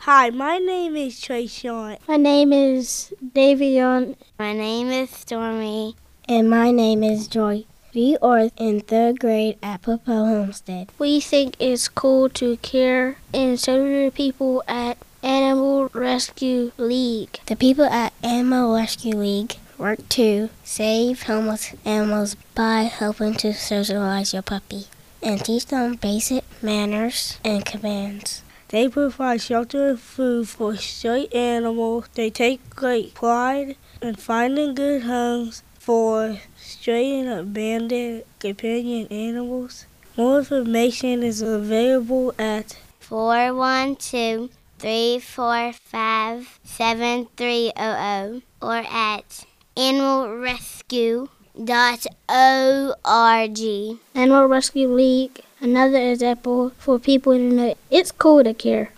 Hi, my name is Trayshawn. My name is Davion. My name is Stormy. And my name is Joy. We are in 3rd grade at Popo Homestead. We think it's cool to care and serve people at Animal Rescue League. The people at Animal Rescue League work to save homeless animals by helping to socialize your puppy and teach them basic manners and commands. They provide shelter and food for stray animals. They take great pride in finding good homes for stray and abandoned companion animals. More information is available at 412-345-7300 or at animalrescue.org. Animal Rescue League, another example for people to know it's cool to care.